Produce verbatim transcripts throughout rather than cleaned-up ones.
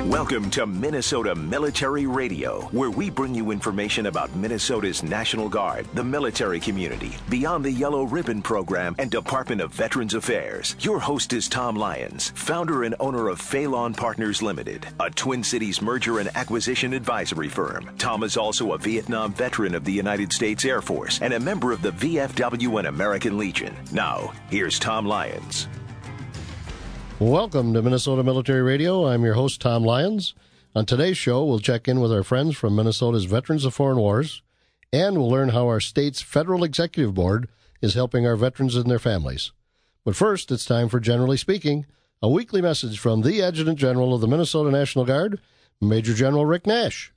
Welcome to Minnesota Military Radio, where we bring you information about Minnesota's National Guard, the military community, Beyond the Yellow Ribbon program, and Department of Veterans Affairs. Your host is Tom Lyons, founder and owner of Phelan Partners Limited, a Twin Cities merger and acquisition advisory firm. Tom is also a Vietnam veteran of the United States Air Force and a member of the V F W and American Legion. Now, here's Tom Lyons. Welcome to Minnesota Military Radio. I'm your host, Tom Lyons. On today's show, we'll check in with our friends from Minnesota's Veterans of Foreign Wars, and we'll learn how our state's Federal Executive Board is helping our veterans and their families. But first, it's time for Generally Speaking, a weekly message from the Adjutant General of the Minnesota National Guard, Major General Rick Nash.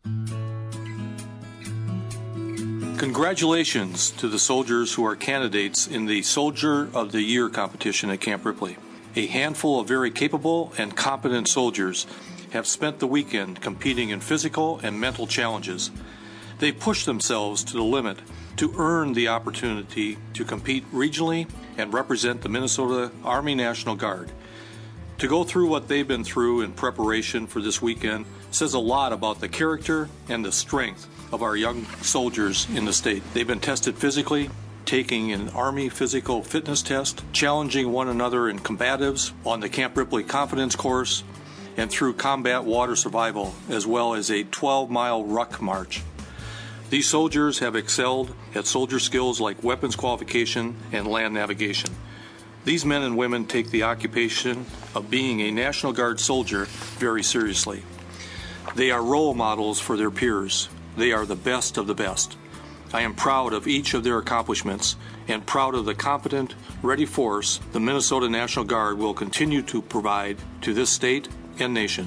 Congratulations to the soldiers who are candidates in the Soldier of the Year competition at Camp Ripley. A handful of very capable and competent soldiers have spent the weekend competing in physical and mental challenges. They pushed themselves to the limit to earn the opportunity to compete regionally and represent the Minnesota Army National Guard. To go through what they've been through in preparation for this weekend says a lot about the character and the strength of our young soldiers in the state. They've been tested physically, taking an Army physical fitness test, challenging one another in combatives on the Camp Ripley Confidence Course, and through combat water survival, as well as a twelve-mile ruck march. These soldiers have excelled at soldier skills like weapons qualification and land navigation. These men and women take the occupation of being a National Guard soldier very seriously. They are role models for their peers. They are the best of the best. I am proud of each of their accomplishments and proud of the competent, ready force the Minnesota National Guard will continue to provide to this state and nation.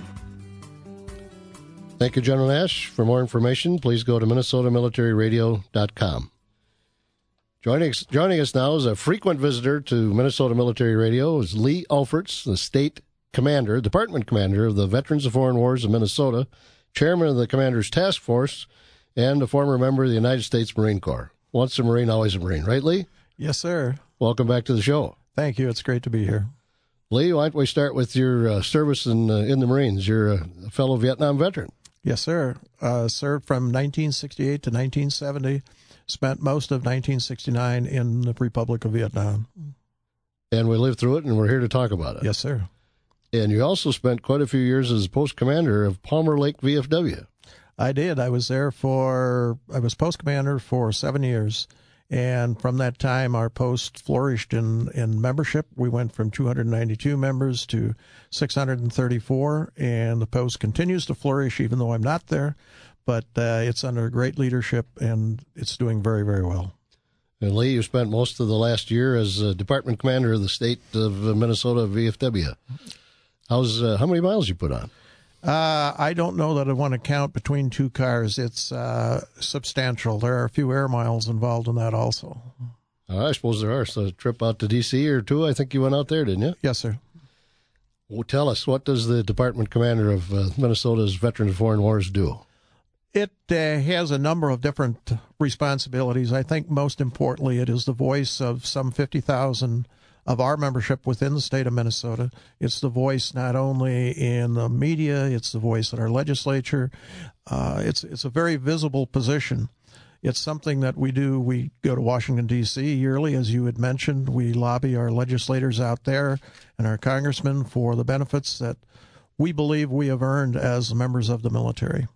Thank you, General Nash. For more information, please go to minnesota military radio dot com. Joining us, joining us now is a frequent visitor to Minnesota Military Radio is Lee Ulfertz, the state commander, department commander of the Veterans of Foreign Wars of Minnesota, chairman of the Commander's Task Force, and a former member of the United States Marine Corps. Once a Marine, always a Marine. Right, Lee? Yes, sir. Welcome back to the show. Thank you. It's great to be here. Lee, why don't we start with your uh, service in, uh, in the Marines? You're a fellow Vietnam veteran. Yes, sir. Uh, served from nineteen sixty-eight to nineteen seventy. Spent most of nineteen sixty-nine in the Republic of Vietnam. And we lived through it, and we're here to talk about it. Yes, sir. And you also spent quite a few years as post commander of Palmer Lake V F W. I did. I was there for, I was post commander for seven years. And from that time, our post flourished in, in membership. We went from two hundred ninety-two members to six hundred thirty-four. And the post continues to flourish, even though I'm not there. But uh, it's under great leadership, and it's doing very, very well. And Lee, you spent most of the last year as uh, department commander of the state of uh, Minnesota V F W. How's uh, how many miles you put on? Uh, I don't know that I want to count between two cars. It's uh, substantial. There are a few air miles involved in that also. Uh, I suppose there are. So a trip out to D C or two, I think you went out there, didn't you? Yes, sir. Well, tell us, what does the department commander of uh, Minnesota's Veterans of Foreign Wars do? It uh, has a number of different responsibilities. I think most importantly, it is the voice of some fifty thousand of our membership within the state of Minnesota. It's the voice not only in the media, it's the voice in our legislature. Uh, it's it's a very visible position. It's something that we do. We go to Washington, D C yearly, as you had mentioned. We lobby our legislators out there and our congressmen for the benefits that we believe we have earned as members of the military.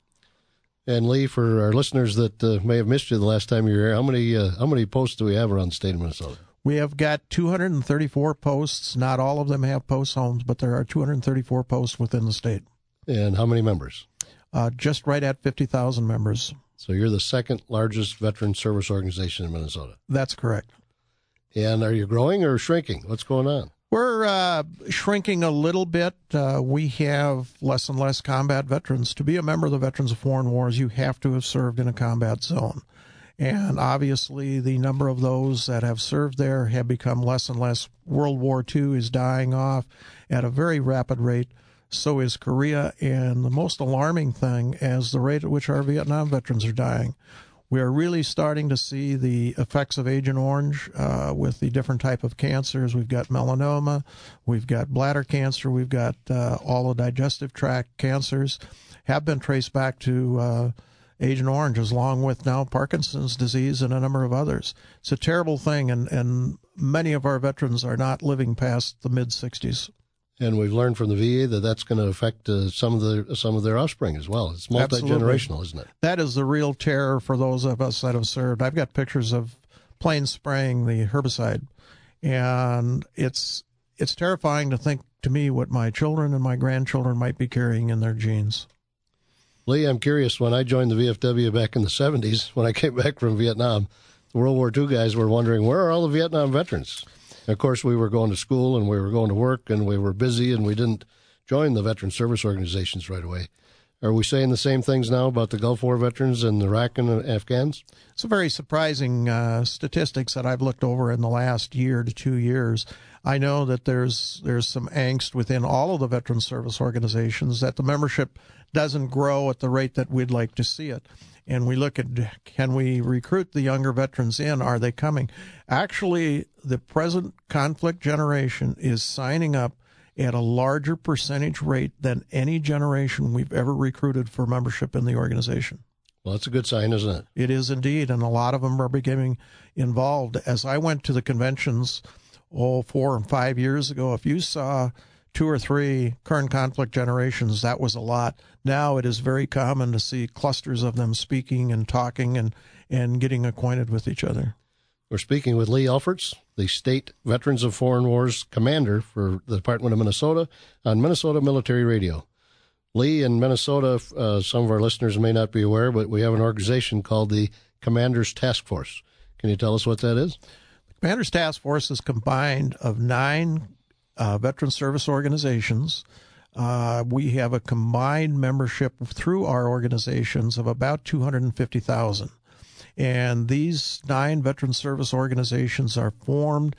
And Lee, for our listeners that uh, may have missed you the last time you were here, how many uh, how many posts do we have around the state of Minnesota? We have got two hundred thirty-four posts. Not all of them have post homes, but there are two hundred thirty-four posts within the state. And how many members? Uh, just right at fifty thousand members. So you're the second largest veteran service organization in Minnesota. That's correct. And are you growing or shrinking? What's going on? We're uh, shrinking a little bit. Uh, we have less and less combat veterans. To be a member of the Veterans of Foreign Wars, you have to have served in a combat zone. And obviously, the number of those that have served there have become less and less. World War Two is dying off at a very rapid rate. So is Korea. And the most alarming thing is the rate at which our Vietnam veterans are dying. We are really starting to see the effects of Agent Orange uh, with the different type of cancers. We've got melanoma, we've got bladder cancer, we've got uh, all the digestive tract cancers have been traced back to uh, Agent Orange, along with now Parkinson's disease and a number of others. It's a terrible thing, and, and many of our veterans are not living past the mid-sixties. And we've learned from the V A that that's going to affect uh, some of the some of their offspring as well. It's multi-generational, isn't it? That is the real terror for those of us that have served. I've got pictures of planes spraying the herbicide, and it's it's terrifying to think, to me, what my children and my grandchildren might be carrying in their genes. Lee, I'm curious, when I joined the V F W back in the seventies, when I came back from Vietnam, the World War Two guys were wondering, where are all the Vietnam veterans? Of course, we were going to school and we were going to work and we were busy and we didn't join the veteran service organizations right away. Are we saying the same things now about the Gulf War veterans and Iraq and Afghans? It's a very surprising uh, statistics that I've looked over in the last year to two years. I know that there's there's some angst within all of the veteran service organizations that the membership doesn't grow at the rate that we'd like to see it. And we look at, can we recruit the younger veterans in? Are they coming? Actually, the present conflict generation is signing up at a larger percentage rate than any generation we've ever recruited for membership in the organization. Well, that's a good sign, isn't it? It is indeed, and a lot of them are becoming involved. As I went to the conventions, oh, four and five years ago, if you saw two or three current conflict generations, that was a lot. Now it is very common to see clusters of them speaking and talking and, and getting acquainted with each other. We're speaking with Lee Elferts, the State Veterans of Foreign Wars Commander for the Department of Minnesota, on Minnesota Military Radio. Lee, in Minnesota, uh, some of our listeners may not be aware, but we have an organization called the Commanders Task Force. Can you tell us what that is? The Commanders Task Force is combined of nine Uh, veteran service organizations. Uh, we have a combined membership through our organizations of about two hundred fifty thousand. And these nine veteran service organizations are formed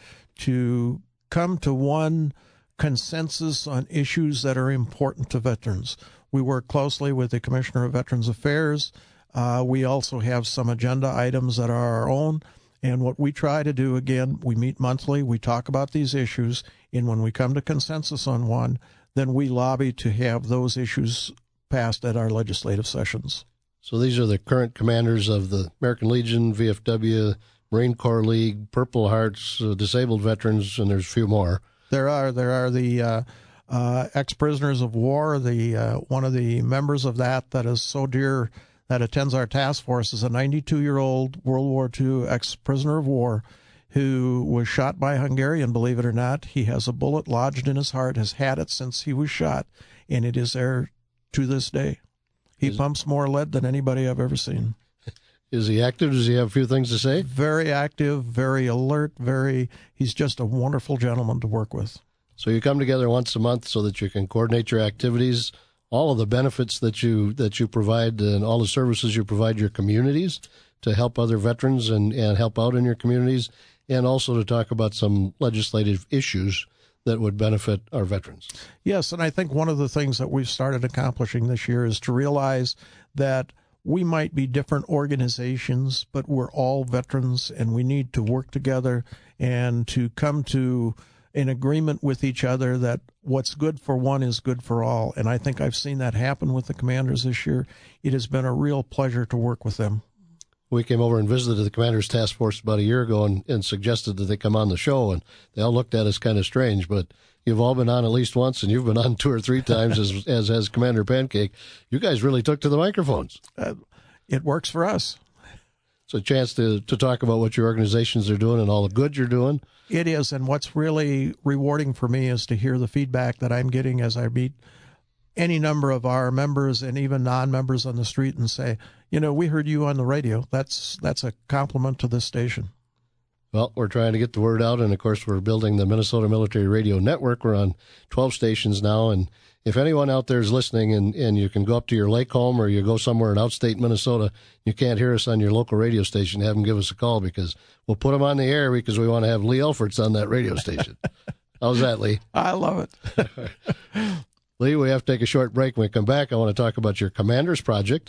to come to one consensus on issues that are important to veterans. We work closely with the Commissioner of Veterans Affairs. Uh, we also have some agenda items that are our own. And what we try to do, again, we meet monthly, we talk about these issues, and when we come to consensus on one, then we lobby to have those issues passed at our legislative sessions. So these are the current commanders of the American Legion, V F W, Marine Corps League, Purple Hearts, uh, disabled veterans, and there's a few more. There are there are the uh, uh, ex-prisoners of war. The uh, one of the members of that that is so dear that attends our task force is a ninety-two-year-old World War Two ex-prisoner of war who was shot by a Hungarian, believe it or not. He has a bullet lodged in his heart, has had it since he was shot, and it is there to this day. He is, pumps more lead than anybody I've ever seen. Is he active? Does he have a few things to say? Very active, very alert, very, he's just a wonderful gentleman to work with. So you come together once a month so that you can coordinate your activities, all of the benefits that you that you provide and all the services you provide your communities to help other veterans and, and help out in your communities, and also to talk about some legislative issues that would benefit our veterans. Yes, and I think one of the things that we've started accomplishing this year is to realize that we might be different organizations, but we're all veterans, and we need to work together and to come to an agreement with each other that what's good for one is good for all. And I think I've seen that happen with the commanders this year. It has been a real pleasure to work with them. We came over and visited the Commanders Task Force about a year ago and, and suggested that they come on the show, and they all looked at us kind of strange, but you've all been on at least once, and you've been on two or three times, as as has Commander Pancake. You guys really took to the microphones. Uh, it works for us. It's a chance to, to talk about what your organizations are doing and all the good you're doing. It is, and what's really rewarding for me is to hear the feedback that I'm getting as I meet any number of our members and even non-members on the street and say, you know, we heard you on the radio. That's that's a compliment to this station. Well, we're trying to get the word out, and of course we're building the Minnesota Military Radio Network. We're on twelve stations now, and if anyone out there is listening and, and you can go up to your lake home or you go somewhere in outstate Minnesota, you can't hear us on your local radio station, have them give us a call, because we'll put them on the air because we want to have Lee Elferts on that radio station. How's that, Lee? I love it. Lee, we have to take a short break. When we come back, I want to talk about your Commanders Project,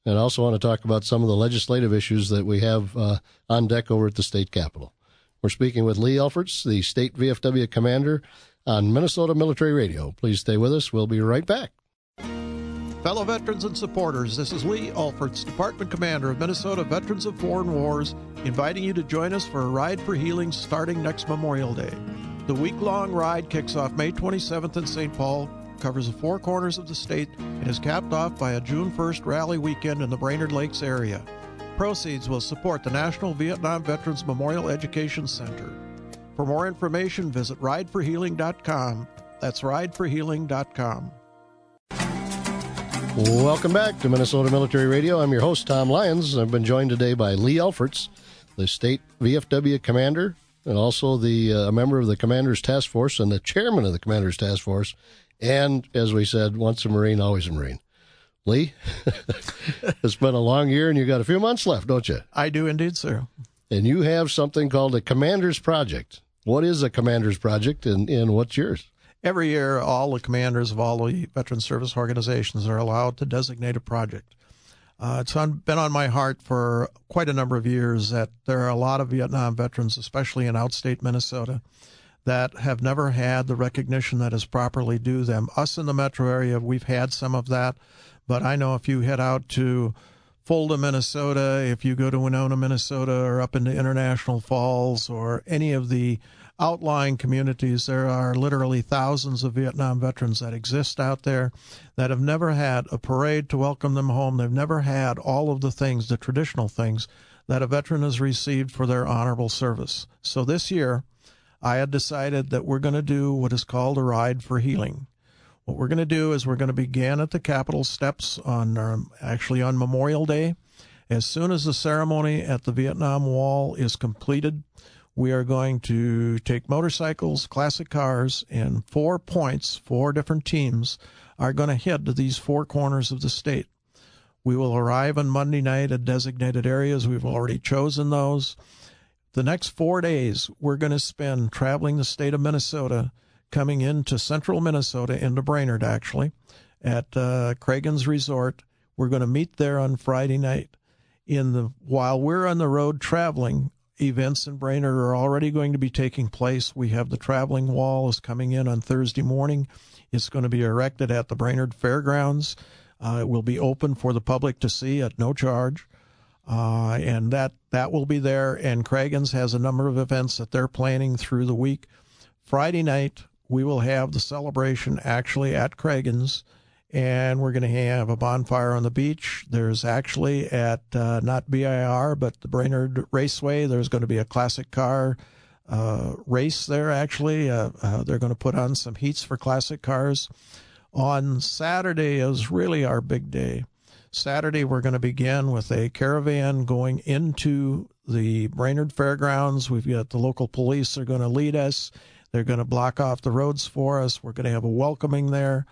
and I also want to talk about some of the legislative issues that we have uh, on deck over at the state capitol. We're speaking with Lee Elferts, the state V F W commander, on Minnesota Military Radio. Please stay with us. We'll be right back. Fellow veterans and supporters, this is Lee Elferts, Department Commander of Minnesota Veterans of Foreign Wars, inviting you to join us for a Ride for Healing starting next Memorial Day. The week-long ride kicks off May twenty-seventh in Saint Paul, covers the four corners of the state, and is capped off by a June first rally weekend in the Brainerd Lakes area. Proceeds will support the National Vietnam Veterans Memorial Education Center. For more information, visit ride for healing dot com. That's ride for healing dot com. Welcome back to Minnesota Military Radio. I'm your host, Tom Lyons. I've been joined today by Lee Elferts, the state V F W commander, and also the uh, a member of the Commander's Task Force and the chairman of the Commander's Task Force. And, as we said, once a Marine, always a Marine. Lee, it's been a long year, and you got a few months left, don't you? I do indeed, sir. And you have something called a Commander's Project. What is a Commander's Project, and, and what's yours? Every year, all the commanders of all the veteran service organizations are allowed to designate a project. Uh, it's on, been on my heart for quite a number of years that there are a lot of Vietnam veterans, especially in outstate Minnesota, that have never had the recognition that is properly due them. Us in the metro area, we've had some of that, but I know if you head out to Fulda, Minnesota, if you go to Winona, Minnesota, or up into International Falls, or any of the outlying communities, there are literally thousands of Vietnam veterans that exist out there that have never had a parade to welcome them home. They've never had all of the things, the traditional things, that a veteran has received for their honorable service. So this year, I had decided that we're going to do what is called a Ride for Healing. What we're going to do is we're going to begin at the Capitol steps on um, actually on Memorial Day. As soon as the ceremony at the Vietnam Wall is completed, we are going to take motorcycles, classic cars, and four points, four different teams are going to head to these four corners of the state. We will arrive on Monday night at designated areas. We've already chosen those. The next four days, we're going to spend traveling the state of Minnesota, coming into central Minnesota, into Brainerd, actually, at uh, Cragun's Resort. We're going to meet there on Friday night. In the while we're on the road traveling, events in Brainerd are already going to be taking place. We have the traveling wall is coming in on Thursday morning. It's going to be erected at the Brainerd Fairgrounds. Uh, it will be open for the public to see at no charge. Uh, and that, that will be there. And Cragun's has a number of events that they're planning through the week. Friday night, we will have the celebration actually at Cragun's, and we're going to have a bonfire on the beach. There's actually at, uh, not B I R, but the Brainerd Raceway, there's going to be a classic car uh, race there, actually. Uh, uh, they're going to put on some heats for classic cars. On Saturday is really our big day. Saturday, we're going to begin with a caravan going into the Brainerd Fairgrounds. We've got the local police are going to lead us. They're going to block off the roads for us. We're going to have a welcoming there.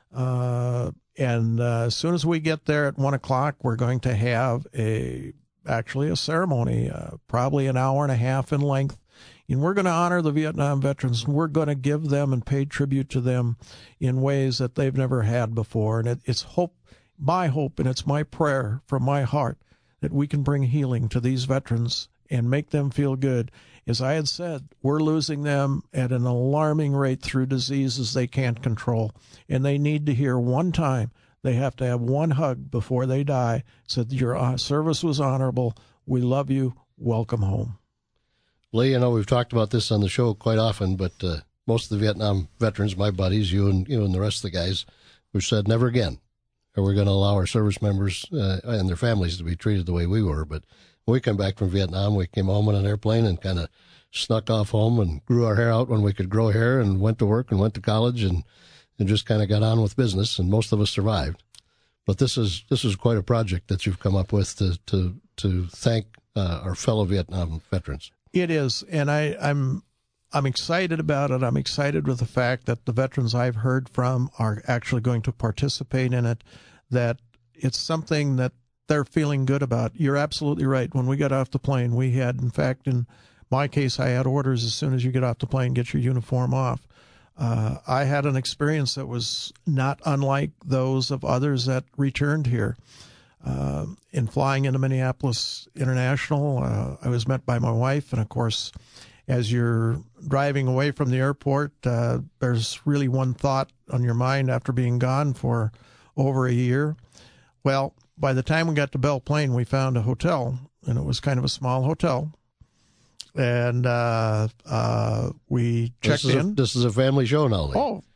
Uh, and uh, as soon as we get there at one o'clock, we're going to have a actually a ceremony, uh, probably an hour and a half in length. And we're going to honor the Vietnam veterans, and we're going to give them and pay tribute to them in ways that they've never had before. And it, it's hope, my hope, and it's my prayer from my heart that we can bring healing to these veterans and make them feel good. As I had said, we're losing them at an alarming rate through diseases they can't control. And they need to hear one time, they have to have one hug before they die, said your service was honorable. We love you. Welcome home. Lee, I know we've talked about this on the show quite often, but uh, most of the Vietnam veterans, my buddies, you and you and the rest of the guys, who said never again are we going to allow our service members uh, and their families to be treated the way we were. But when we came back from Vietnam, we came home on an airplane and kind of snuck off home and grew our hair out when we could grow hair and went to work and went to college and, and just kind of got on with business, and most of us survived. But this is this is quite a project that you've come up with to to to thank uh, our fellow Vietnam veterans. It is, and I, I'm I'm excited about it. I'm excited with the fact that the veterans I've heard from are actually going to participate in it, that it's something that they're feeling good about. You're absolutely right. When we got off the plane, we had, in fact, in my case, I had orders as soon as you get off the plane, get your uniform off. Uh, I had an experience that was not unlike those of others that returned here. Uh, in flying into Minneapolis International, uh, I was met by my wife, and of course, as you're driving away from the airport, uh, there's really one thought on your mind after being gone for over a year. Well, by the time we got to Belle Plaine, we found a hotel, and it was kind of a small hotel. And uh, uh, we checked this in. A, this is a family show now, Lee. Oh,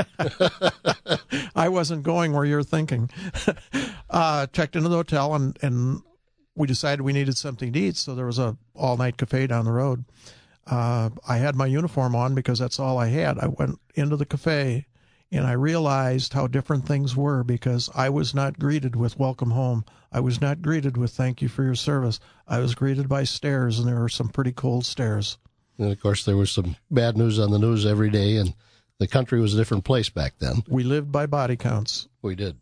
I wasn't going where you're thinking. uh, checked into the hotel, and, and we decided we needed something to eat, so there was a all-night cafe down the road. Uh, I had my uniform on because that's all I had. I went into the cafe, and I realized how different things were because I was not greeted with welcome home. I was not greeted with thank you for your service. I was greeted by stares, and there were some pretty cold stares. And, of course, there was some bad news on the news every day, and the country was a different place back then. We lived by body counts. We did.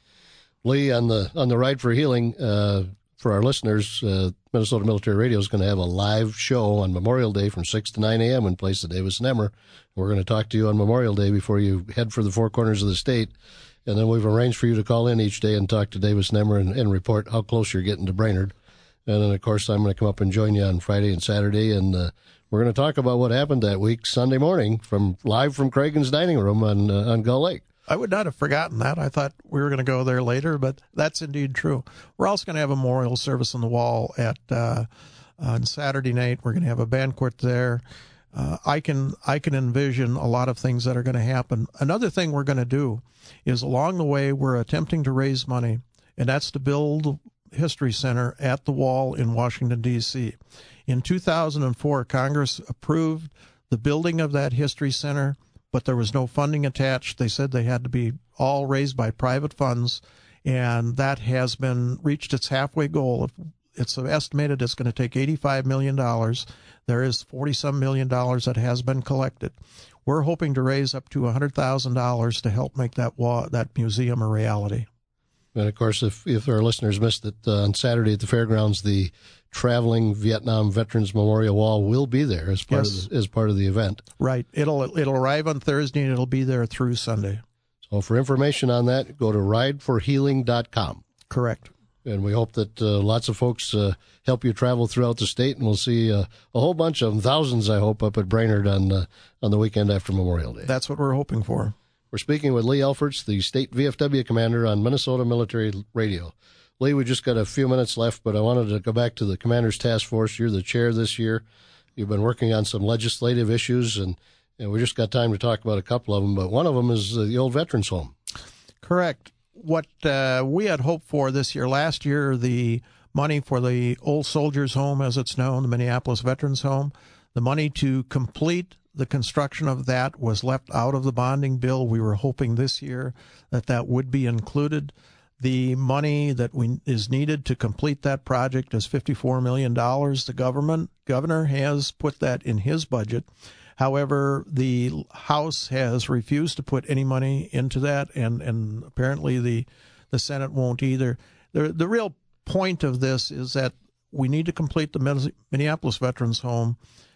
Lee, on the on the Ride for Healing, uh, for our listeners, uh, Minnesota Military Radio is going to have a live show on Memorial Day from six to nine a.m. in place of Davis and Emmer. We're going to talk to you on Memorial Day before you head for the four corners of the state. And then we've arranged for you to call in each day and talk to Davis and Emmer and, and report how close you're getting to Brainerd. And then, of course, I'm going to come up and join you on Friday and Saturday, and uh, we're going to talk about what happened that week, Sunday morning, from live from Cragen's Dining Room on uh, on Gull Lake. I would not have forgotten that. I thought we were going to go there later, but that's indeed true. We're also going to have a memorial service on the wall at uh, on Saturday night. We're going to have a banquet there. Uh, I can I can envision a lot of things that are going to happen. Another thing we're going to do is along the way we're attempting to raise money, and that's to build History Center at the Wall in Washington, D C In two thousand four, Congress approved the building of that History Center, but there was no funding attached. They said they had to be all raised by private funds, and that has been reached its halfway goal. It's estimated it's going to take eighty-five million dollars. There is forty-some million dollars that has been collected. We're hoping to raise up to one hundred thousand dollars to help make that wall, that museum a reality. And, of course, if, if our listeners missed it, uh, on Saturday at the fairgrounds, the traveling Vietnam Veterans Memorial Wall will be there as part, yes. of, the, as part of the event. Right. It'll it'll arrive on Thursday, and it'll be there through Sunday. So for information on that, go to ride for healing dot com. Correct. And we hope that uh, lots of folks uh, help you travel throughout the state, and we'll see uh, a whole bunch of them, thousands, I hope, up at Brainerd on, uh, on the weekend after Memorial Day. That's what we're hoping for. We're speaking with Lee Elferts, the state V F W commander on Minnesota Military Radio. Lee, we just got a few minutes left, but I wanted to go back to the Commander's Task Force. You're the chair this year. You've been working on some legislative issues, and, and we just got time to talk about a couple of them, but one of them is uh, the old Veterans Home. Correct. What uh, we had hoped for this year, last year, the money for the Old Soldiers Home, as it's known, the Minneapolis Veterans Home, the money to complete the construction of that was left out of the bonding bill. We were hoping this year that that would be included. The money that we, is needed to complete that project is fifty-four million dollars. The government governor has put that in his budget. However, the House has refused to put any money into that, and, and apparently the the Senate won't either. The, the real point of this is that we need to complete the Minneapolis Veterans Home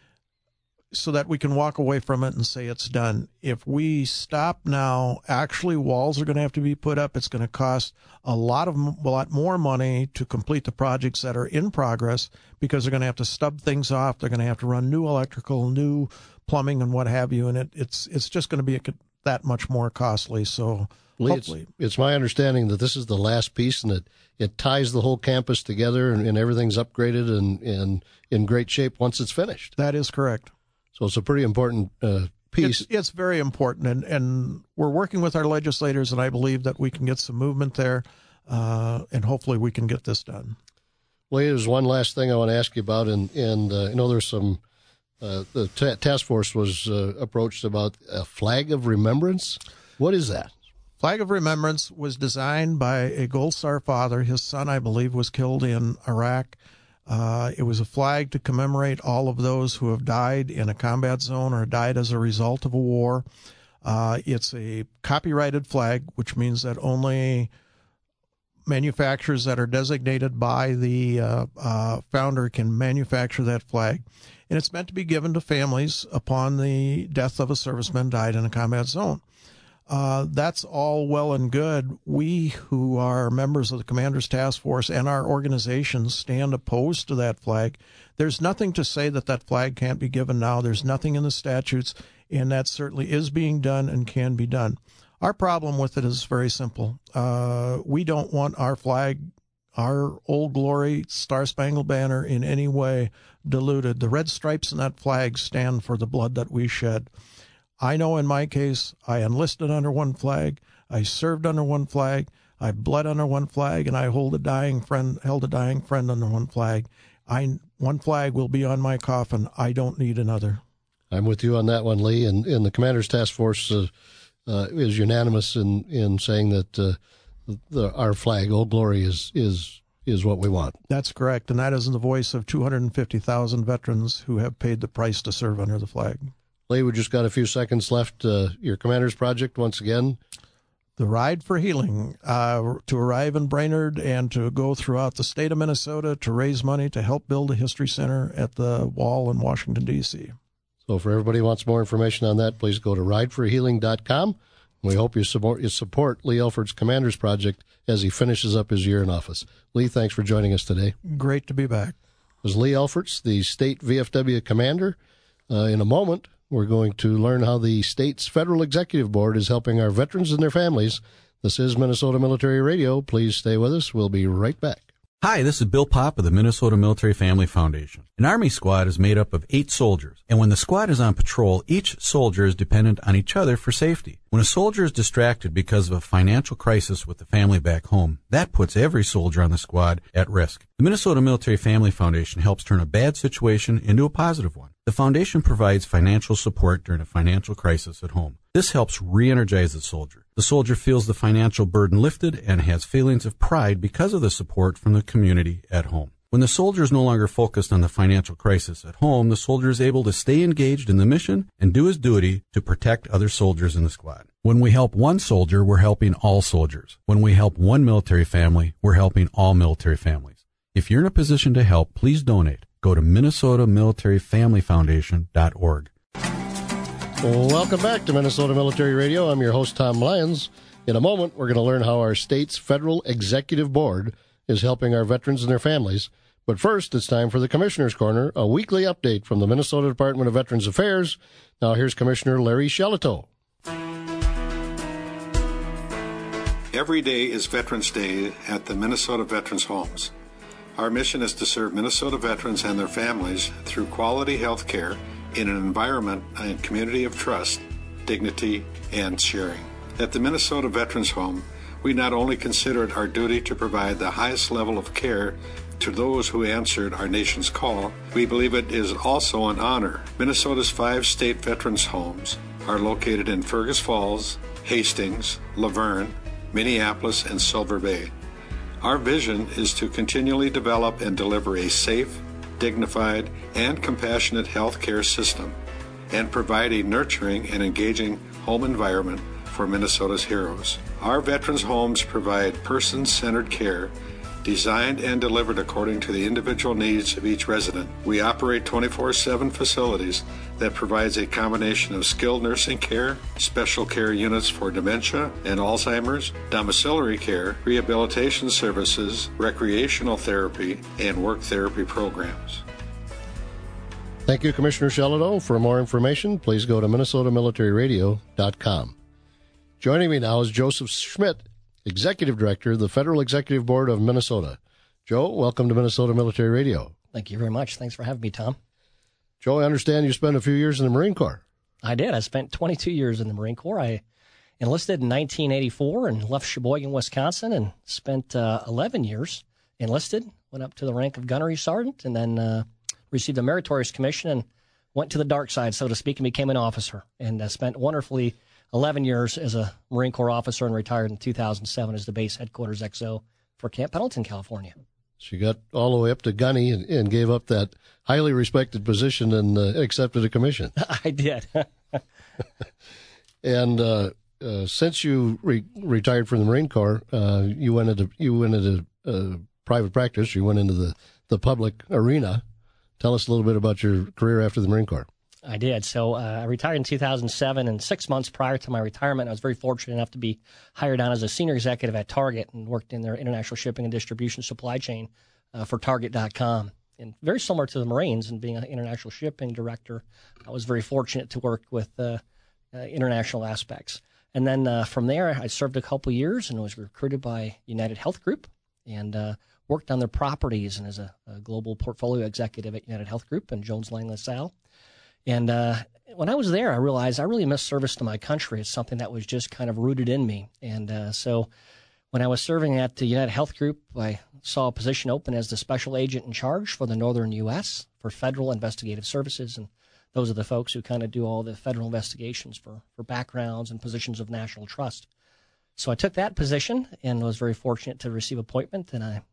so that we can walk away from it and say it's done. If we stop now, actually walls are going to have to be put up. It's going to cost a lot of a lot more money to complete the projects that are in progress because they're going to have to stub things off. They're going to have to run new electrical, new plumbing, and what have you. And it, it's it's just going to be a, that much more costly. So Lee, hopefully, it's, it's my understanding that this is the last piece, and it it ties the whole campus together, and, and everything's upgraded and, and in great shape once it's finished. That is correct. So it's a pretty important uh, piece. It's, it's very important, and, and we're working with our legislators, and I believe that we can get some movement there, uh, and hopefully we can get this done. Well, there's one last thing I want to ask you about, and, and uh, I know there's some, uh, the t- task force was uh, approached about a flag of remembrance. What is that? Flag of Remembrance was designed by a Gold Star father. His son, I believe, was killed in Iraq. Uh, it was a flag to commemorate all of those who have died in a combat zone or died as a result of a war. Uh, it's a copyrighted flag, which means that only manufacturers that are designated by the uh, uh, founder can manufacture that flag. And it's meant to be given to families upon the death of a serviceman died in a combat zone. Uh, that's all well and good. We who are members of the Commander's Task Force and our organizations stand opposed to that flag. There's nothing to say that that flag can't be given now. There's nothing in the statutes, and that certainly is being done and can be done. Our problem with it is very simple. Uh, we don't want our flag, our Old Glory, Star-Spangled Banner, in any way diluted. The red stripes in that flag stand for the blood that we shed. I know in my case, I enlisted under one flag, I served under one flag, I bled under one flag, and I hold a dying friend, held a dying friend under one flag. I one flag will be on my coffin. I don't need another. I'm with you on that one, Lee. And, and the Commander's Task Force uh, uh, is unanimous in, in saying that uh, the, our flag, Old Glory, is is is what we want. That's correct, and that is in the voice of two hundred fifty thousand veterans who have paid the price to serve under the flag. Lee, we just got a few seconds left. Uh, your Commander's Project, once again. The Ride for Healing, uh, to arrive in Brainerd and to go throughout the state of Minnesota to raise money to help build a history center at the Wall in Washington, D C So for everybody who wants more information on that, please go to ride for healing dot com. We hope you support, you support Lee Elford's Commander's Project as he finishes up his year in office. Lee, thanks for joining us today. Great to be back. It was Lee Elforts, the state V F W commander. Uh, in a moment, we're going to learn how the state's federal executive board is helping our veterans and their families. This is Minnesota Military Radio. Please stay with us. We'll be right back. Hi, this is Bill Popp of the Minnesota Military Family Foundation. An Army squad is made up of eight soldiers, and when the squad is on patrol, each soldier is dependent on each other for safety. When a soldier is distracted because of a financial crisis with the family back home, that puts every soldier on the squad at risk. The Minnesota Military Family Foundation helps turn a bad situation into a positive one. The foundation provides financial support during a financial crisis at home. This helps re-energize the soldier. The soldier feels the financial burden lifted and has feelings of pride because of the support from the community at home. When the soldier is no longer focused on the financial crisis at home, the soldier is able to stay engaged in the mission and do his duty to protect other soldiers in the squad. When we help one soldier, we're helping all soldiers. When we help one military family, we're helping all military families. If you're in a position to help, please donate. Go to Minnesota Military Family Foundation dot org. Welcome back to Minnesota Military Radio. I'm your host, Tom Lyons. In a moment, we're going to learn how our state's federal executive board is helping our veterans and their families. But first, it's time for the Commissioner's Corner, a weekly update from the Minnesota Department of Veterans Affairs. Now here's Commissioner Larry Shelito. Every day is Veterans Day at the Minnesota Veterans Homes. Our mission is to serve Minnesota veterans and their families through quality health care in an environment and community of trust, dignity, and sharing. At the Minnesota Veterans Home, we not only consider it our duty to provide the highest level of care to those who answered our nation's call, we believe it is also an honor. Minnesota's five state veterans homes are located in Fergus Falls, Hastings, Laverne, Minneapolis, and Silver Bay. Our vision is to continually develop and deliver a safe, dignified, and compassionate health care system and provide a nurturing and engaging home environment for Minnesota's heroes. Our veterans' homes provide person-centered care designed and delivered according to the individual needs of each resident. We operate twenty-four seven facilities that provides a combination of skilled nursing care, special care units for dementia and Alzheimer's, domiciliary care, rehabilitation services, recreational therapy, and work therapy programs. Thank you, Commissioner Shelito. For more information, please go to Minnesota Military Radio dot com. Joining me now is Joseph Schmidt, Executive Director of the Federal Executive Board of Minnesota. Joe, welcome to Minnesota Military Radio. Thank you very much. Thanks for having me, Tom. Joe, I understand you spent a few years in the Marine Corps. I did. I spent twenty-two years in the Marine Corps. I enlisted in nineteen eighty-four and left Sheboygan, Wisconsin, and spent uh, eleven years enlisted, went up to the rank of gunnery sergeant, and then uh, received a meritorious commission and went to the dark side, so to speak, and became an officer, and uh, spent wonderfully eleven years as a Marine Corps officer and retired in two thousand seven as the base headquarters X O for Camp Pendleton, California. She got all the way up to gunny and, and gave up that highly respected position and uh, accepted a commission. I did. And uh, uh, since you re- retired from the Marine Corps, uh, you went into you went into uh, private practice. You went into the, the public arena. Tell us a little bit about your career after the Marine Corps. I did. So uh, I retired in two thousand seven, and six months prior to my retirement, I was very fortunate enough to be hired on as a senior executive at Target and worked in their international shipping and distribution supply chain uh, for Target dot com. And very similar to the Marines and being an international shipping director, I was very fortunate to work with uh, uh, international aspects. And then uh, from there, I served a couple years and was recruited by United Health Group and uh, worked on their properties and as a, a global portfolio executive at United Health Group and Jones Lang LaSalle. And uh, when I was there, I realized I really missed service to my country. It's something that was just kind of rooted in me. And uh, so when I was serving at the United Health Group, I saw a position open as the special agent in charge for the northern U S for federal investigative services. And those are the folks who kind of do all the federal investigations for, for backgrounds and positions of national trust. So I took that position and was very fortunate to receive appointment. And I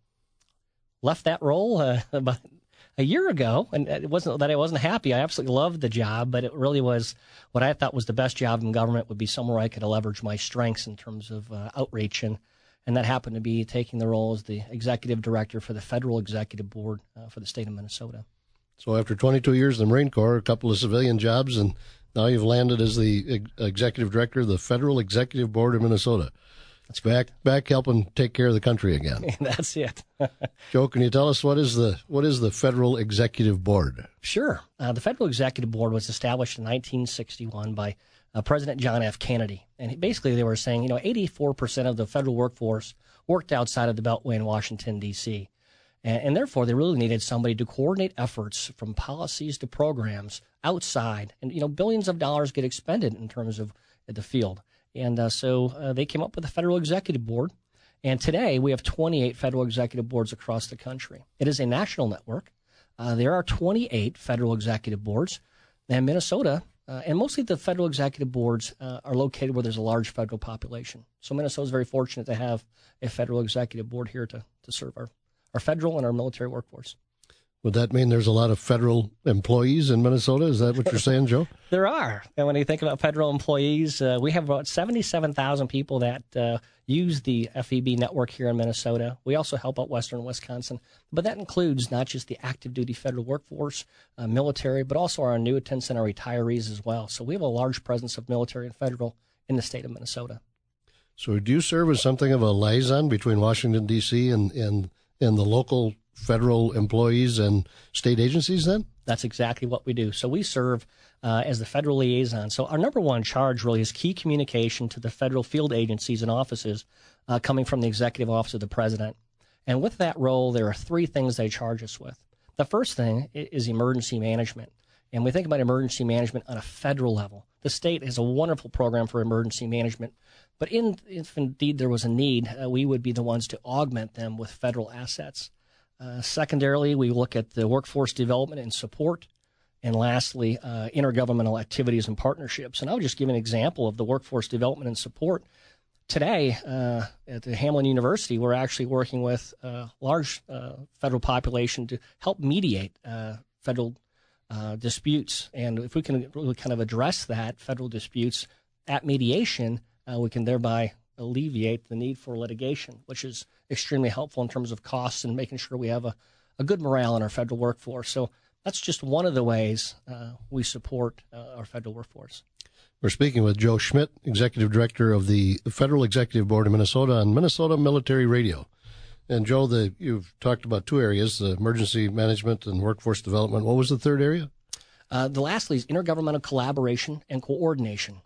left that role uh, about a year ago. And it wasn't that I wasn't happy. I absolutely loved the job, but it really was what I thought was the best job in government would be somewhere I could leverage my strengths in terms of uh, outreach. And And that happened to be taking the role as the executive director for the Federal Executive Board uh, for the state of Minnesota. So after twenty-two years in the Marine Corps, a couple of civilian jobs, and now you've landed as the ex- executive director of the Federal Executive Board of Minnesota. That's back back helping take care of the country again. That's it. Joe, can you tell us what is the what is the Federal Executive Board? Sure. Uh, the Federal Executive Board was established in nineteen sixty-one by Uh, President John F. Kennedy. And he, basically they were saying, you know, eighty-four percent of the federal workforce worked outside of the Beltway in Washington, D C. And, and therefore, they really needed somebody to coordinate efforts from policies to programs outside. And, you know, billions of dollars get expended in terms of the field. And uh, so uh, they came up with the Federal Executive Board. And today we have twenty-eight federal executive boards across the country. It is a national network. Uh, there are twenty-eight federal executive boards. And Minnesota, uh, and mostly the federal executive boards uh, are located where there's a large federal population. So Minnesota is very fortunate to have a federal executive board here to, to serve our, our federal and our military workforce. Would that mean there's a lot of federal employees in Minnesota? Is that what you're saying, Joe? There are. And when you think about federal employees, uh, we have about seventy-seven thousand people that uh, use the F E B network here in Minnesota. We also help out western Wisconsin. But that includes not just the active duty federal workforce, uh, military, but also our annuitants and our retirees as well. So we have a large presence of military and federal in the state of Minnesota. So do you serve as something of a liaison between Washington, D C and, and, and the local federal employees and state agencies then? That's exactly what we do. So we serve uh, as the federal liaison. So our number one charge really is key communication to the federal field agencies and offices uh, coming from the executive office of the president. And with that role, there are three things they charge us with. The first thing is emergency management. And we think about emergency management on a federal level. The state has a wonderful program for emergency management. But in, if indeed there was a need, uh, we would be the ones to augment them with federal assets. Uh, secondarily, we look at the workforce development and support. And lastly, uh, intergovernmental activities and partnerships. And I'll just give an example of the workforce development and support. Today, uh, at the Hamline University, we're actually working with a large uh, federal population to help mediate uh, federal uh, disputes. And if we can really kind of address that, federal disputes at mediation, uh, we can thereby alleviate the need for litigation, which is extremely helpful in terms of costs and making sure we have a, a good morale in our federal workforce. So that's just one of the ways uh, we support uh, our federal workforce. We're speaking with Joe Schmidt, Executive Director of the Federal Executive Board of Minnesota on Minnesota Military Radio. And Joe, the, you've talked about two areas, the emergency management and workforce development. What was the third area? Uh, the lastly is intergovernmental collaboration and coordination.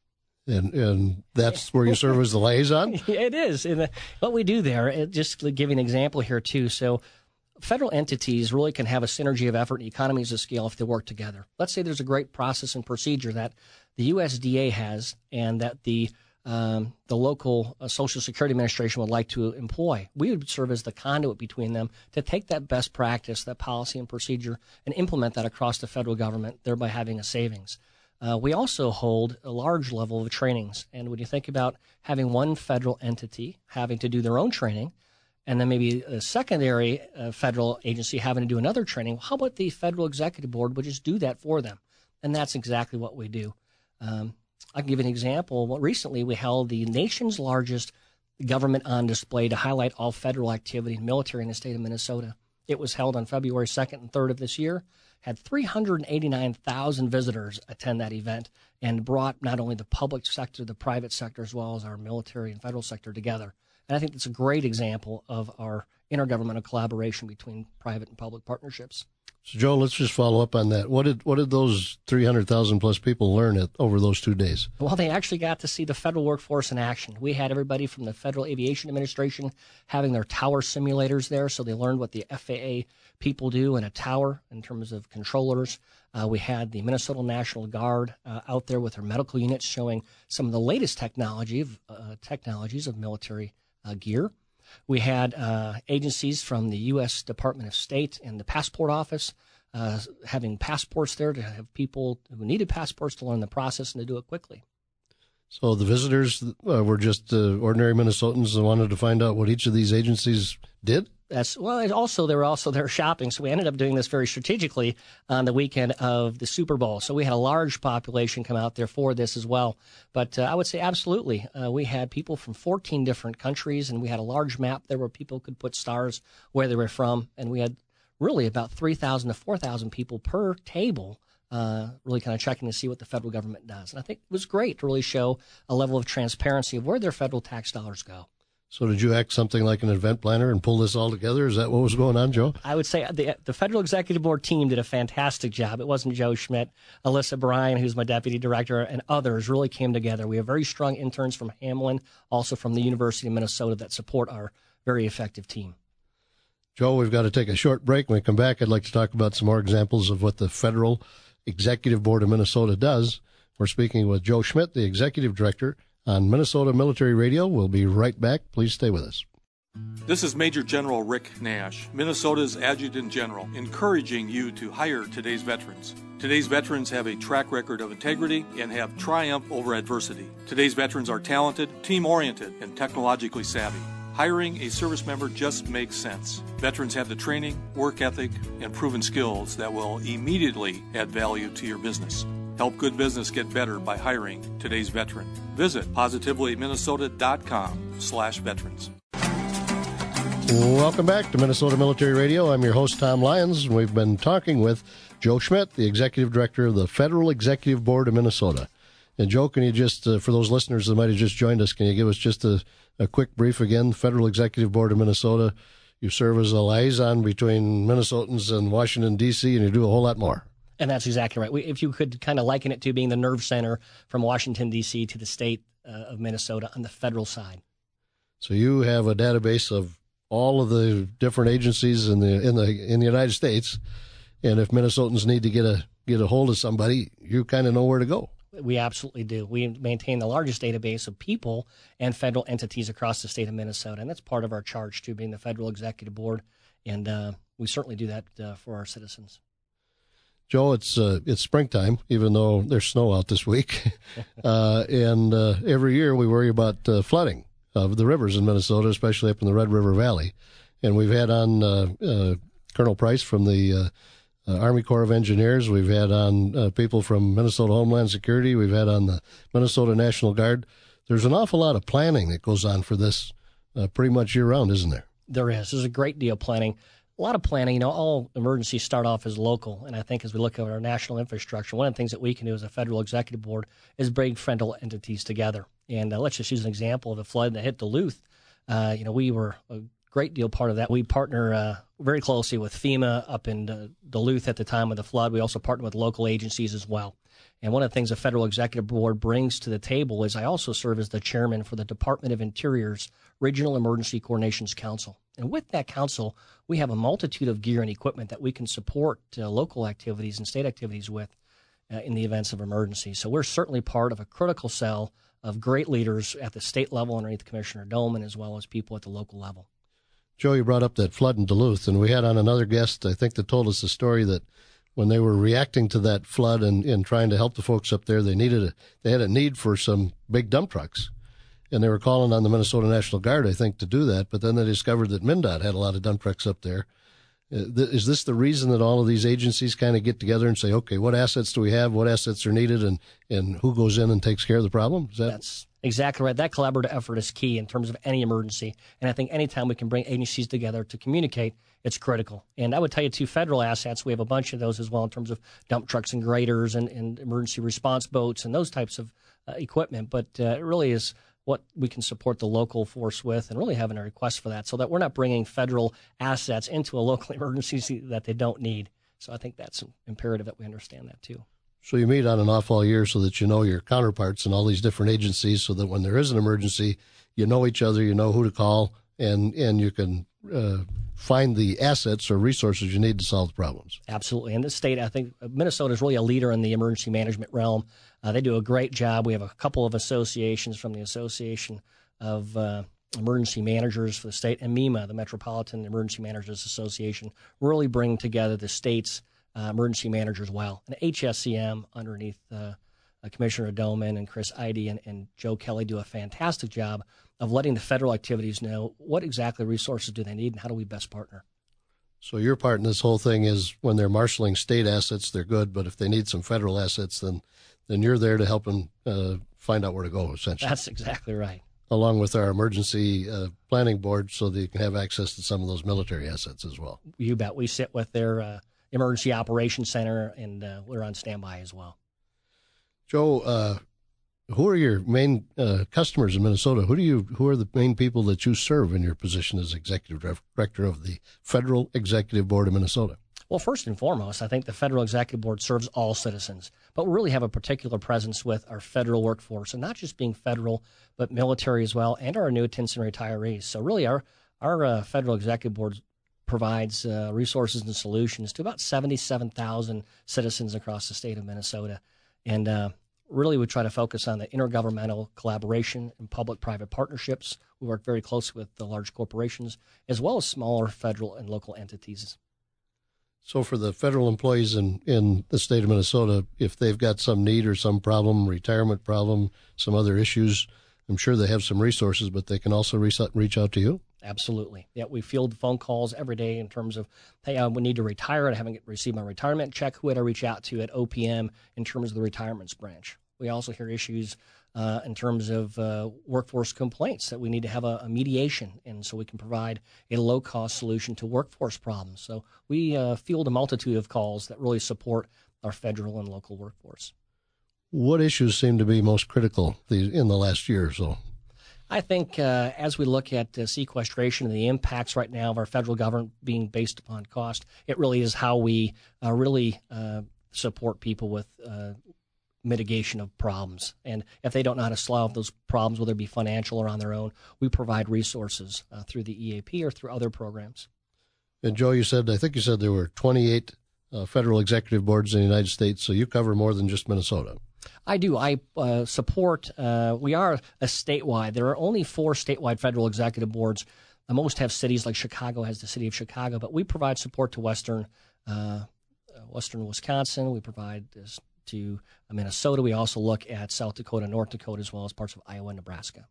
And and that's where you serve as the liaison? It is. And what we do there, it, just to give you an example here, too. So federal entities really can have a synergy of effort and economies of scale if they work together. Let's say there's a great process and procedure that the U S D A has and that the um, the local uh, Social Security Administration would like to employ. We would serve as the conduit between them to take that best practice, that policy and procedure, and implement that across the federal government, thereby having a savings. Uh, we also hold a large level of trainings. And when you think about having one federal entity having to do their own training, and then maybe a secondary uh, federal agency having to do another training, how about the Federal Executive Board would just do that for them? And that's exactly what we do. Um, I can give you an example. Well, recently, we held the nation's largest government on display to highlight all federal activity and military in the state of Minnesota. It was held on February second and third of this year, had three hundred eighty-nine thousand visitors attend that event, and brought not only the public sector, the private sector, as well as our military and federal sector together. And I think that's a great example of our intergovernmental collaboration between private and public partnerships. So, Joe, let's just follow up on that. What did what did those three hundred thousand plus people learn at, over those two days? Well, they actually got to see the federal workforce in action. We had everybody from the Federal Aviation Administration having their tower simulators there, so they learned what the F A A people do in a tower in terms of controllers. Uh, we had the Minnesota National Guard uh, out there with their medical units showing some of the latest technology of, uh, technologies of military uh, gear. We had uh, agencies from the U S Department of State and the Passport Office uh, having passports there to have people who needed passports to learn the process and to do it quickly. So the visitors uh, were just uh, ordinary Minnesotans and wanted to find out what each of these agencies did? That's well. It also, they were also there shopping, so we ended up doing this very strategically on the weekend of the Super Bowl. So we had a large population come out there for this as well. But uh, I would say absolutely, uh, we had people from fourteen different countries, and we had a large map there where people could put stars where they were from, and we had really about three thousand to four thousand people per table. Uh, really kind of checking to see what the federal government does. And I think it was great to really show a level of transparency of where their federal tax dollars go. So did you act something like an event planner and pull this all together? Is that what was going on, Joe? I would say the, the Federal Executive Board team did a fantastic job. It wasn't Joe Schmidt. Alyssa Bryan, who's my deputy director, and others really came together. We have very strong interns from Hamlin, also from the University of Minnesota, that support our very effective team. Joe, we've got to take a short break. When we come back, I'd like to talk about some more examples of what the Federal Executive Board of Minnesota does. We're speaking with Joe Schmidt, the Executive Director, on Minnesota Military Radio. We'll be right back. Please stay with us. This is Major General Rick Nash, Minnesota's Adjutant General, encouraging you to hire today's veterans. Today's veterans have a track record of integrity and have triumphed over adversity. Today's veterans are talented, team-oriented, and technologically savvy. Hiring a service member just makes sense. Veterans have the training, work ethic, and proven skills that will immediately add value to your business. Help good business get better by hiring today's veteran. Visit positively minnesota dot com slash veterans. Welcome back to Minnesota Military Radio. I'm your host, Tom Lyons, and we've been talking with Joe Schmidt, the Executive Director of the Federal Executive Board of Minnesota. And Joe, can you just, uh, for those listeners that might have just joined us, can you give us just a, a quick brief again? Federal Executive Board of Minnesota, you serve as a liaison between Minnesotans and Washington, D C, and you do a whole lot more. And that's exactly right. We, if you could kind of liken it to being the nerve center from Washington, D C to the state uh, of Minnesota on the federal side. So you have a database of all of the different agencies in the in the in the United States, and if Minnesotans need to get a get a hold of somebody, you kind of know where to go. We absolutely do. We maintain the largest database of people and federal entities across the state of Minnesota, and that's part of our charge too, being the Federal Executive Board, and uh, we certainly do that uh, for our citizens. Joe, it's uh, it's springtime, even though there's snow out this week, uh, and uh, every year we worry about uh, flooding of the rivers in Minnesota, especially up in the Red River Valley. And we've had on uh, uh, Colonel Price from the uh, uh, Army Corps of Engineers. We've had on uh, people from Minnesota Homeland Security. We've had on the Minnesota National Guard. There's an awful lot of planning that goes on for this uh, pretty much year-round, isn't there? There is. There's a great deal of planning. A lot of planning. You know, all emergencies start off as local, and I think as we look at our national infrastructure, one of the things that we can do as a Federal Executive Board is bring federal entities together. And uh, let's just use an example of the flood that hit Duluth. Uh, you know, we were a great deal part of that. We partner uh, very closely with FEMA up in uh, Duluth at the time of the flood. We also partner with local agencies as well. And one of the things the Federal Executive Board brings to the table is I also serve as the chairman for the Department of Interior's Regional Emergency Coordinations Council. And with that council, we have a multitude of gear and equipment that we can support uh, local activities and state activities with uh, in the events of emergency. So we're certainly part of a critical cell of great leaders at the state level underneath Commissioner Doman, as well as people at the local level. Joe, you brought up that flood in Duluth, and we had on another guest, I think, that told us the story that when they were reacting to that flood and, and trying to help the folks up there, they needed a, they had a need for some big dump trucks. And they were calling on the Minnesota National Guard, I think, to do that. But then they discovered that MnDOT had a lot of dump trucks up there. Is this the reason that all of these agencies kind of get together and say, okay, what assets do we have, what assets are needed, and, and who goes in and takes care of the problem? Is that... That's exactly right. That collaborative effort is key in terms of any emergency. And I think anytime we can bring agencies together to communicate, it's critical. And I would tell you, too, federal assets, we have a bunch of those as well in terms of dump trucks and graders and, and emergency response boats and those types of uh, equipment. But uh, it really is what we can support the local force with and really having a request for that so that we're not bringing federal assets into a local emergency that they don't need. So I think that's imperative that we understand that, too. So you meet on and off all year so that you know your counterparts in all these different agencies so that when there is an emergency, you know each other, you know who to call, and, and you can uh, find the assets or resources you need to solve the problems. Absolutely. In this state, I think Minnesota is really a leader in the emergency management realm. Uh, they do a great job. We have a couple of associations from the Association of uh, Emergency Managers for the state and MEMA, the Metropolitan Emergency Managers Association, really bring together the state's uh, emergency managers well. And H S C M underneath uh, uh, Commissioner Doman and Chris Eide and, and Joe Kelly do a fantastic job of letting the federal activities know what exactly resources do they need and how do we best partner. So your part in this whole thing is when they're marshaling state assets, they're good, but if they need some federal assets, then then you're there to help them uh, find out where to go, essentially. That's exactly right. Along with our emergency uh, planning board so that you can have access to some of those military assets as well. You bet. We sit with their uh, emergency operations center, and uh, we're on standby as well. Joe, uh, who are your main uh, customers in Minnesota? Who do you? Who are the main people that you serve in your position as executive director of the Federal Executive Board of Minnesota? Well, first and foremost, I think the Federal Executive Board serves all citizens, but we really have a particular presence with our federal workforce, and not just being federal, but military as well, and our annuitants and retirees. So really our, our uh, Federal Executive Board provides uh, resources and solutions to about seventy-seven thousand citizens across the state of Minnesota. And uh, really we try to focus on the intergovernmental collaboration and public-private partnerships. We work very closely with the large corporations as well as smaller federal and local entities. So for the federal employees in, in the state of Minnesota, if they've got some need or some problem, retirement problem, some other issues, I'm sure they have some resources, but they can also reach out, reach out to you? Absolutely. Yeah, we field phone calls every day in terms of, hey, I would need to retire. I haven't received my retirement check. Who would I reach out to at O P M in terms of the retirements branch? We also hear issues uh, in terms of uh, workforce complaints that we need to have a, a mediation, and so we can provide a low-cost solution to workforce problems. So we uh, field a multitude of calls that really support our federal and local workforce. What issues seem to be most critical in the last year or so? I think uh, as we look at uh, sequestration and the impacts right now of our federal government being based upon cost, it really is how we uh, really uh, support people with uh, mitigation of problems. And if they don't know how to solve those problems, whether it be financial or on their own, we provide resources uh, through the E A P or through other programs. And Joe, you said, I think you said there were twenty-eight uh, federal executive boards in the United States, so you cover more than just Minnesota. I do. I uh, support, uh, we are a statewide. There are only four statewide federal executive boards. Uh, most have cities, like Chicago has the city of Chicago, but we provide support to western, uh, western Wisconsin. We provide this to Minnesota. We also look at South Dakota, North Dakota, as well as parts of Iowa and Nebraska.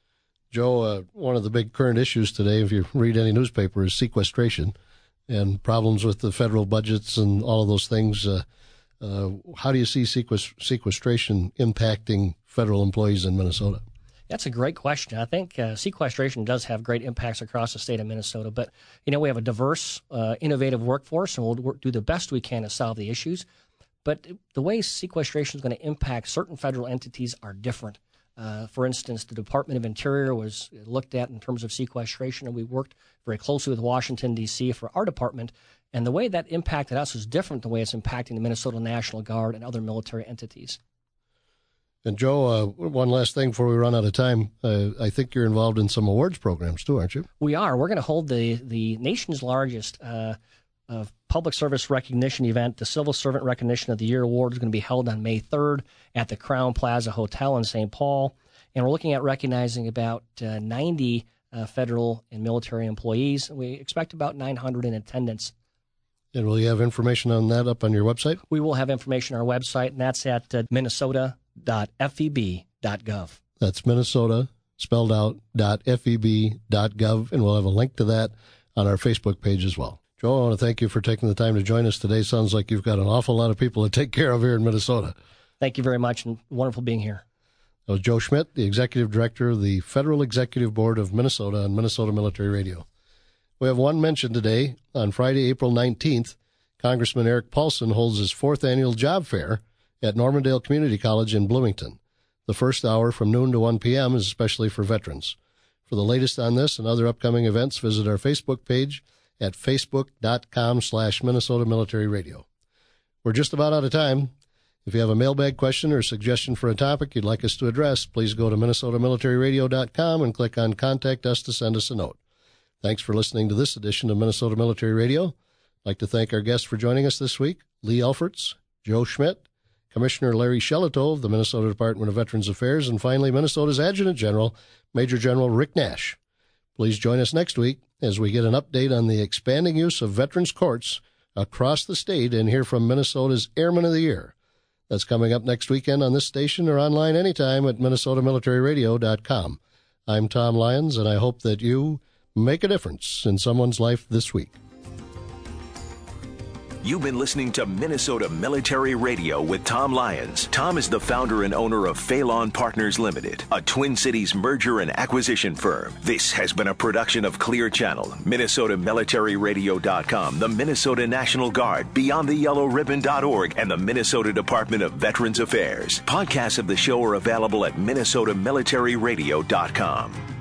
Joe, uh, one of the big current issues today, if you read any newspaper, is sequestration and problems with the federal budgets and all of those things. Uh, uh, how do you see sequest- sequestration impacting federal employees in Minnesota? That's a great question. I think uh, sequestration does have great impacts across the state of Minnesota, but, you know, we have a diverse, uh, innovative workforce, and we'll work, do the best we can to solve the issues. But the way sequestration is going to impact certain federal entities are different. Uh, for instance, the Department of Interior was looked at in terms of sequestration, and we worked very closely with Washington, D C for our department. And the way that impacted us is different than the way it's impacting the Minnesota National Guard and other military entities. And Joe, uh, one last thing before we run out of time. Uh, I think you're involved in some awards programs too, aren't you? We are. We're going to hold the, the nation's largest uh, uh, public service recognition event. The Civil Servant Recognition of the Year Award is going to be held on May third at the Crown Plaza Hotel in Saint Paul. And we're looking at recognizing about uh, ninety uh, federal and military employees. We expect about nine hundred in attendance. And will you have information on that up on your website? We will have information on our website, and that's at uh, minnesota dot f e b dot gov. That's Minnesota, spelled out, dot F E B dot gov, and we'll have a link to that on our Facebook page as well. Joe, I want to thank you for taking the time to join us today. Sounds like you've got an awful lot of people to take care of here in Minnesota. Thank you very much, and wonderful being here. That was Joe Schmidt, the Executive Director of the Federal Executive Board of Minnesota on Minnesota Military Radio. We have one mention today. On Friday, April nineteenth, Congressman Eric Paulson holds his fourth annual job fair at Normandale Community College in Bloomington. The first hour from noon to one p.m. is especially for veterans. For the latest on this and other upcoming events, visit our Facebook page at facebook.com slash Minnesota Military Radio. We're just about out of time. If you have a mailbag question or suggestion for a topic you'd like us to address, please go to minnesota military radio dot com and click on Contact Us to send us a note. Thanks for listening to this edition of Minnesota Military Radio. I'd like to thank our guests for joining us this week, Lee Elferts, Joe Schmidt, Commissioner Larry Shelito of the Minnesota Department of Veterans Affairs, and finally, Minnesota's Adjutant General, Major General Rick Nash. Please join us next week as we get an update on the expanding use of veterans courts across the state and hear from Minnesota's Airman of the Year. That's coming up next weekend on this station or online anytime at minnesota military radio dot com. I'm Tom Lyons, and I hope that you make a difference in someone's life this week. You've been listening to Minnesota Military Radio with Tom Lyons. Tom is the founder and owner of Phelan Partners Limited, a Twin Cities merger and acquisition firm. This has been a production of Clear Channel, minnesota military radio dot com, the Minnesota National Guard, beyond the yellow ribbon dot org, and the Minnesota Department of Veterans Affairs. Podcasts of the show are available at minnesota military radio dot com.